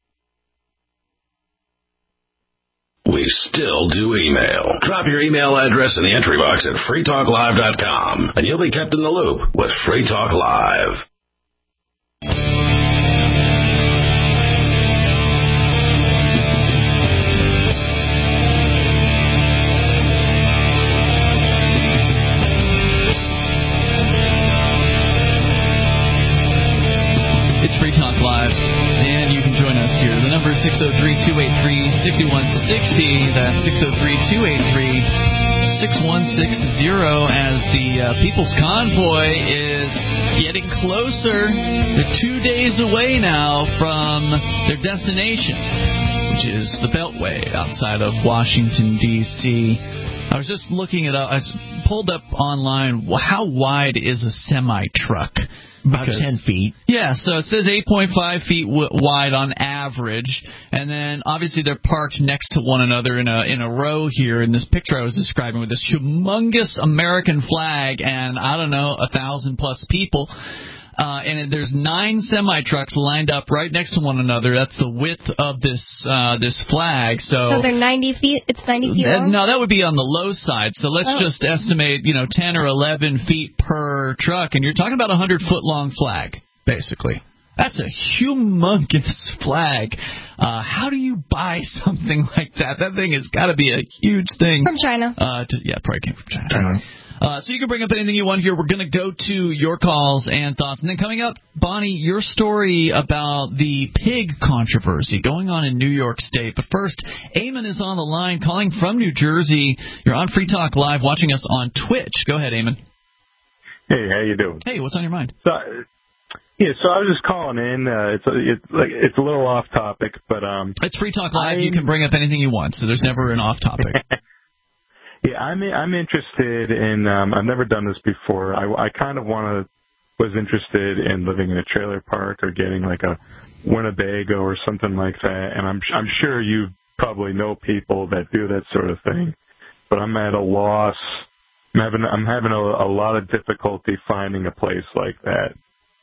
We still do email. Drop your email address in the entry box at free talk live dot com, and you'll be kept in the loop with Free Talk Live. It's Free Talk Live, and you can join us here. The number is six oh three, two eight three, six one six oh. That's six oh three, two eight three, six one six oh as the uh, People's Convoy is getting closer. They're two days away now from their destination, which is the Beltway outside of Washington, D C I was just looking it up. I pulled up online, how wide is a semi-truck? About because, ten feet. Yeah, so it says eight point five feet w- wide on average, and then obviously they're parked next to one another in a in a row here in this picture I was describing with this humongous American flag and, I don't know, a thousand plus people. Uh, and there's nine semi-trucks lined up right next to one another. That's the width of this uh, this flag. So, so they're ninety feet. It's ninety feet long? No, that would be on the low side. So let's oh. just estimate, you know, ten or eleven feet per truck, and you're talking about a hundred foot long flag, basically. That's a humongous flag. Uh, how do you buy something like that? That thing has got to be a huge thing. From China. Uh, to, yeah, probably came from China. China. Uh, so you can bring up anything you want here. We're going to go to your calls and thoughts. And then coming up, Bonnie, your story about the pig controversy going on in New York State. But first, Eamon is on the line calling from New Jersey. You're on Free Talk Live watching us on Twitch. Go ahead, Eamon. Hey, how you doing? Hey, what's on your mind? So, yeah, so I was just calling in. Uh, it's, it's, like, it's a little off topic, but... um, It's Free Talk Live. I, you can bring up anything you want, so there's never an off topic. Yeah, I'm I'm interested in. Um, I've never done this before. I, I kind of want to was interested in living in a trailer park or getting like a Winnebago or something like that. And I'm I'm sure you probably know people that do that sort of thing. But I'm at a loss. I'm having I'm having a, a lot of difficulty finding a place like that.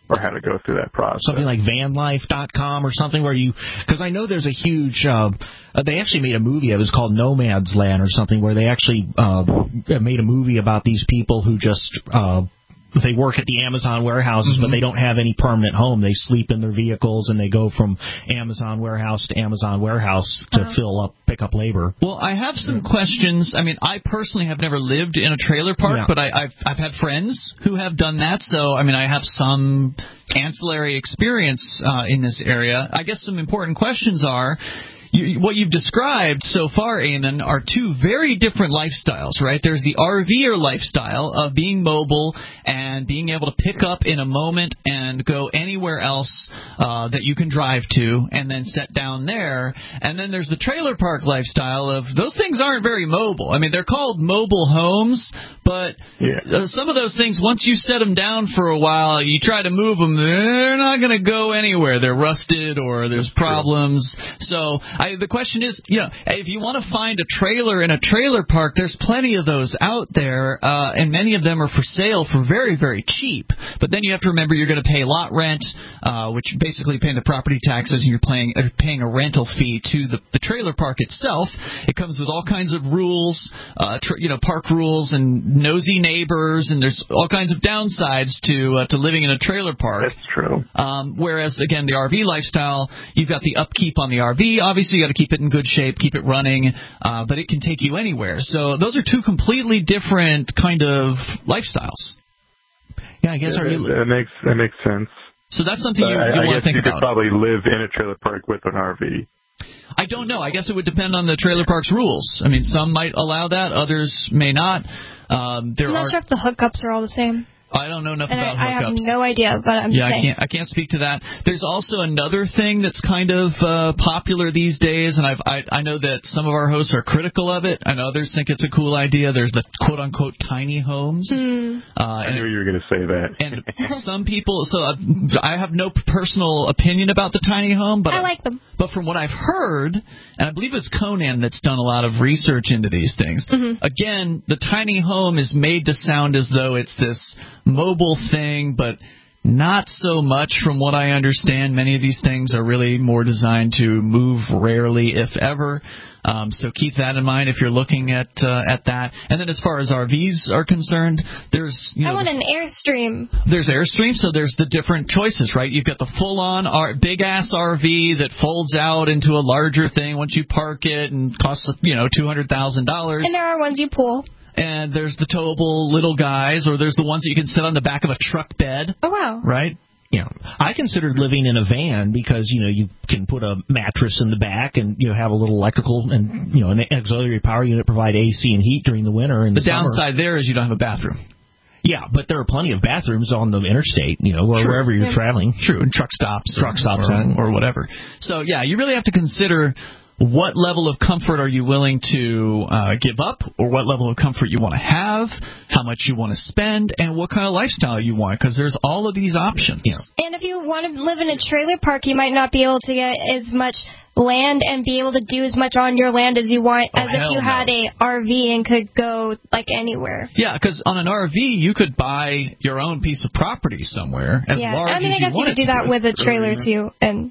or how to go through that process. Something like van life dot com or something where you, because I know there's a huge, uh, they actually made a movie, it was called Nomad's Land or something, where they actually uh, made a movie about these people who just, uh, they work at the Amazon warehouses, mm-hmm. but they don't have any permanent home. They sleep in their vehicles, and they go from Amazon warehouse to Amazon warehouse to uh-huh. fill up, pick up labor. Well, I have some yeah. questions. I mean, I personally have never lived in a trailer park, yeah. but I, I've I've had friends who have done that. So, I mean, I have some ancillary experience uh, in this area. I guess some important questions are, You, what you've described so far, Eamon, are two very different lifestyles, right? There's the RVer lifestyle of being mobile and being able to pick up in a moment and go anywhere else uh, that you can drive to and then set down there. And then there's the trailer park lifestyle of those things aren't very mobile. I mean, they're called mobile homes, but yeah. uh, some of those things, once you set them down for a while, you try to move them, they're not going to go anywhere. They're rusted or there's problems. So I, the question is, you know, if you want to find a trailer in a trailer park, there's plenty of those out there, uh, and many of them are for sale for very, very cheap. But then you have to remember you're going to pay lot rent, uh, which basically paying the property taxes, and you're paying, uh, paying a rental fee to the, the trailer park itself. It comes with all kinds of rules, uh, tr- you know, park rules and nosy neighbors, and there's all kinds of downsides to uh, to living in a trailer park. That's true. Um, whereas, again, the R V lifestyle, you've got the upkeep on the R V. Obviously, you got to keep it in good shape, keep it running, uh, but it can take you anywhere. So those are two completely different kind of lifestyles. Yeah, I guess. Yeah, are you... that makes that makes sense. So that's something you, you I, I want to think you about. You could probably live in a trailer park with an R V. I don't know. I guess it would depend on the trailer park's rules. I mean, some might allow that, others may not. Um, there I'm not are... sure if the hookups are all the same. I don't know enough and about I, hookups. I have no idea, but I'm yeah, just I can't. I can't speak to that. There's also another thing that's kind of uh, popular these days, and I've, I I know that some of our hosts are critical of it, and others think it's a cool idea. There's the quote unquote tiny homes. Mm. Uh, I knew you were going to say that. And some people. So uh, I have no personal opinion about the tiny home, but I like them. But from what I've heard, and I believe it's Conan that's done a lot of research into these things. Mm-hmm. Again, the tiny home is made to sound as though it's this mobile thing, but not so much from what I understand. Many of these things are really more designed to move rarely, if ever. Um, so keep that in mind if you're looking at uh, at that. And then as far as R Vs are concerned, there's you know, I want an Airstream. There's Airstream, so there's the different choices, right? You've got the full-on R- big-ass R V that folds out into a larger thing once you park it and costs you know two hundred thousand dollars. And there are ones you pull. And there's the towable little guys, or there's the ones that you can sit on the back of a truck bed. Oh, wow. Right? Yeah. I considered living in a van because, you know, you can put a mattress in the back and, you know, have a little electrical and, you know, an auxiliary power unit, provide A C and heat during the winter and the, the downside there is you don't have a bathroom. Yeah, but there are plenty of bathrooms on the interstate, you know, or True. wherever you're yeah. traveling. True, and truck stops. Truck stops. Or, or whatever. So, yeah, you really have to consider what level of comfort are you willing to uh, give up, or what level of comfort you want to have, how much you want to spend, and what kind of lifestyle you want, because there's all of these options. Yeah. And if you want to live in a trailer park, you might not be able to get as much land and be able to do as much on your land as you want oh, as if you no. had a R V and could go, like, anywhere. Yeah, because on an R V, you could buy your own piece of property somewhere as yeah. large I mean, as I guess you you could do that with a trailer, too, and...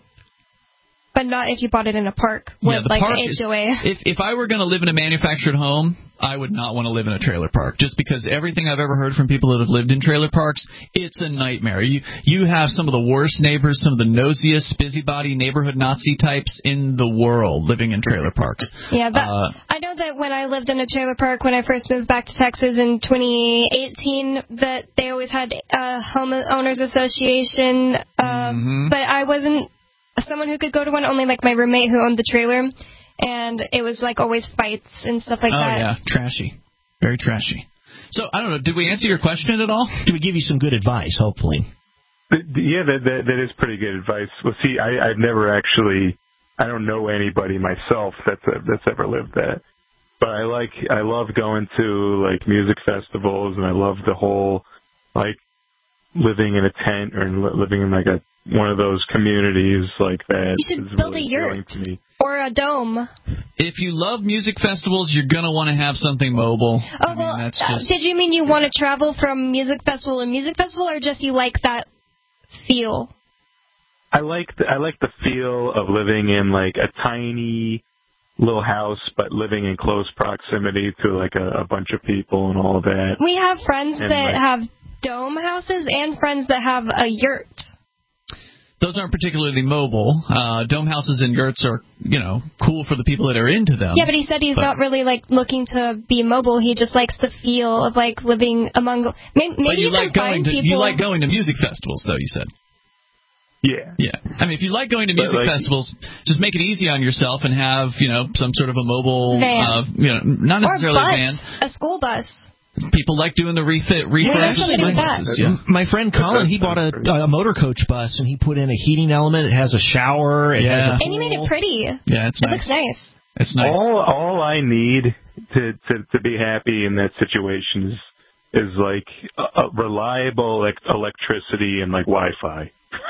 But not if you bought it in a park with, yeah, the like, park H O A. Is, if, if I were going to live in a manufactured home, I would not want to live in a trailer park, just because everything I've ever heard from people that have lived in trailer parks, it's a nightmare. You you have some of the worst neighbors, some of the nosiest, busybody, neighborhood Nazi types in the world living in trailer parks. Yeah, that, uh, I know that when I lived in a trailer park when I first moved back to Texas in twenty eighteen, that they always had a homeowners association, uh, mm-hmm. but I wasn't someone who could go to one, only like my roommate who owned the trailer, and it was like always fights and stuff like oh, that. Oh yeah, trashy, very trashy. So I don't know. Did we answer your question at all? Did we give you some good advice? Hopefully. Yeah, that that, that is pretty good advice. Well, see, I, I've never actually, I don't know anybody myself that's that's ever lived that, but I like, I love going to like music festivals, and I love the whole like living in a tent or living in like a one of those communities like that. You should build really a yurt or a dome. If you love music festivals, you're going to want to have something mobile. Oh, I mean, well, that's uh, just... did you mean you want to travel from music festival to music festival, or just you like that feel? I like the, I like the feel of living in like a tiny little house, but living in close proximity to like a, a bunch of people and all of that. We have friends and that like, have dome houses and friends that have a yurt. Those aren't particularly mobile. Uh, dome houses and yurts are, you know, cool for the people that are into them. Yeah, but he said he's but, not really like looking to be mobile. He just likes the feel of like living among. Maybe, maybe but you, you like can going find to people. you like going to music festivals, though. You said. Yeah. Yeah. I mean, if you like going to music like, festivals, just make it easy on yourself and have, you know, some sort of a mobile, van. Uh, you know, not necessarily or a bus, a van. A school bus. People like doing the refit, refresh. Yeah, yeah. My friend Colin, he bought a, a motor coach bus, and he put in a heating element. It has a shower. It yeah. has a and he made it pretty. Yeah, it's it nice. looks nice. It's nice. All all I need to to, to be happy in that situation is is like a, a reliable like electricity and like Wi-Fi.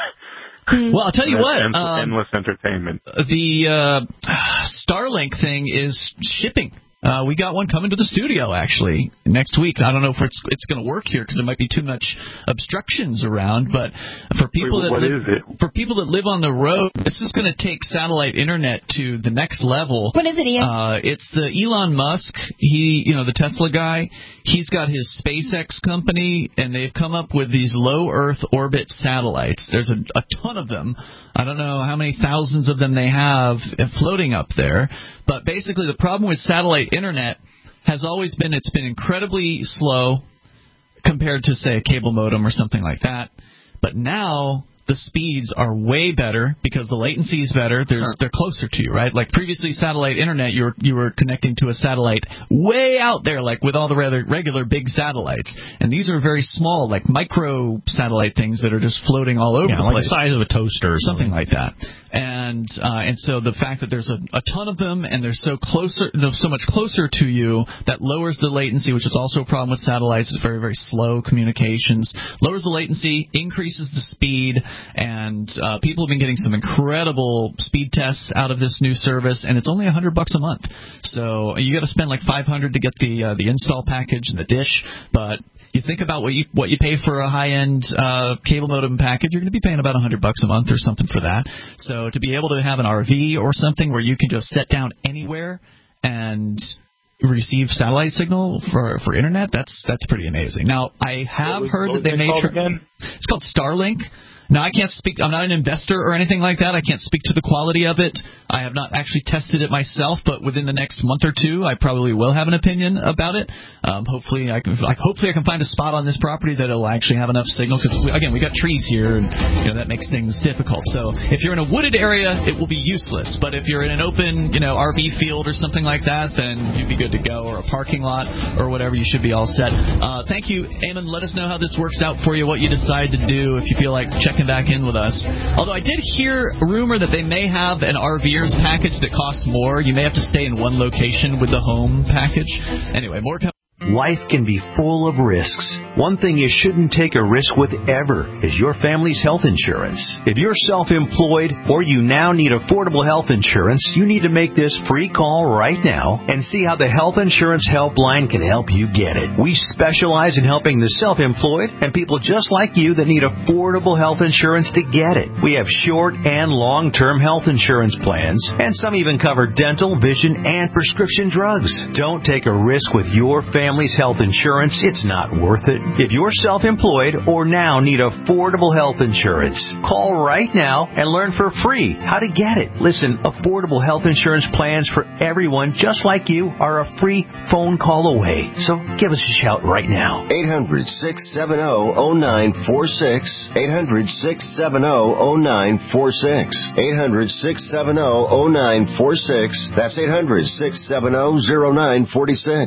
Well, I'll tell you what. Endless, Um, endless entertainment. The uh, Starlink thing is shipping. Uh, we got one coming to the studio, actually, next week. I don't know if it's it's going to work here because there might be too much obstructions around. But for people Wait, that what live, is it? for people that live on the road, this is going to take satellite internet to the next level. What is it, Ian? Uh, it's the Elon Musk. He, you know, the Tesla guy. He's got his SpaceX company, and they've come up with these low Earth orbit satellites. There's a, a ton of them. I don't know how many thousands of them they have floating up there. But basically, the problem with satellite internet has always been it's been incredibly slow compared to, say, a cable modem or something like that. But now the speeds are way better because the latency is better. There's, they're closer to you, right? Like previously, satellite internet, you were you were connecting to a satellite way out there, like with all the rather regular big satellites. And these are very small, like micro satellite things that are just floating all over yeah, the like place. the size of a toaster or something, something like that. And uh, and so the fact that there's a, a ton of them and they're so closer, they're so much closer to you, that lowers the latency, which is also a problem with satellites. It's very very slow communications. Lowers the latency, increases the speed, and uh, people have been getting some incredible speed tests out of this new service. And it's only a hundred bucks a month. So you got to spend like five hundred to get the uh, the install package and the dish, but you think about what you what you pay for a high-end uh, cable modem package, you're going to be paying about one hundred bucks a month or something for that. So to be able to have an R V or something where you can just sit down anywhere and receive satellite signal for for internet, that's that's pretty amazing. Now, I have what, heard what that they made called again? It's called Starlink. Now, I can't speak. I'm not an investor or anything like that. I can't speak to the quality of it. I have not actually tested it myself, but within the next month or two, I probably will have an opinion about it. Um, hopefully, I can. Like, hopefully, I can find a spot on this property that will actually have enough signal. Because again, we got trees here, and you know that makes things difficult. So, if you're in a wooded area, it will be useless. But if you're in an open, you know, R V field or something like that, then you'd be good to go. Or a parking lot or whatever, you should be all set. Uh, thank you, Eamon. Let us know how this works out for you. What you decide to do if you feel like checking back in with us. Although I did hear a rumor that they may have an RVers package that costs more. You may have to stay in one location with the home package. Anyway, more coming. Life can be full of risks. One thing you shouldn't take a risk with ever is your family's health insurance. If you're self-employed or you now need affordable health insurance, you need to make this free call right now and see how the Health Insurance Helpline can help you get it. We specialize in helping the self-employed and people just like you that need affordable health insurance to get it. We have short and long-term health insurance plans, and some even cover dental, vision, and prescription drugs. Don't take a risk with your family. Family's health insurance, it's not worth it. If you're self-employed or now need affordable health insurance, call right now and learn for free how to get it. Listen, affordable health insurance plans for everyone just like you are a free phone call away. So give us a shout right now. eight hundred, six seven zero, zero nine four six. eight hundred, six seven zero, zero nine four six. eight hundred, six seven zero, zero nine four six. That's eight hundred, six seven zero, zero nine four six.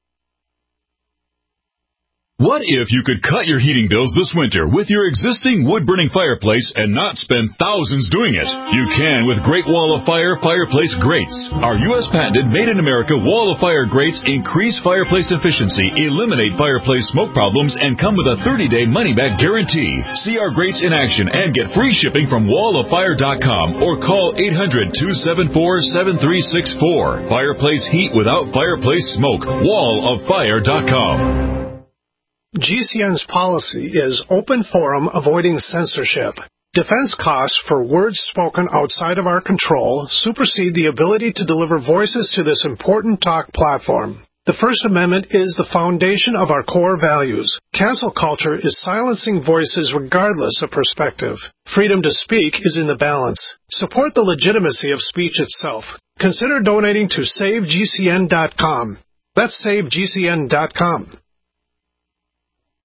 What if you could cut your heating bills this winter with your existing wood-burning fireplace and not spend thousands doing it? You can with Great Wall of Fire Fireplace Grates. Our U S patented made-in-America Wall of Fire grates increase fireplace efficiency, eliminate fireplace smoke problems, and come with a thirty-day money-back guarantee. See our grates in action and get free shipping from wall of fire dot com or call eight hundred, two seven four, seven three six four. Fireplace heat without fireplace smoke. wall of fire dot com. G C N's policy is open forum, avoiding censorship. Defense costs for words spoken outside of our control supersede the ability to deliver voices to this important talk platform. The First Amendment is the foundation of our core values. Cancel culture is silencing voices regardless of perspective. Freedom to speak is in the balance. Support the legitimacy of speech itself. Consider donating to save G C N dot com. That's save G C N dot com.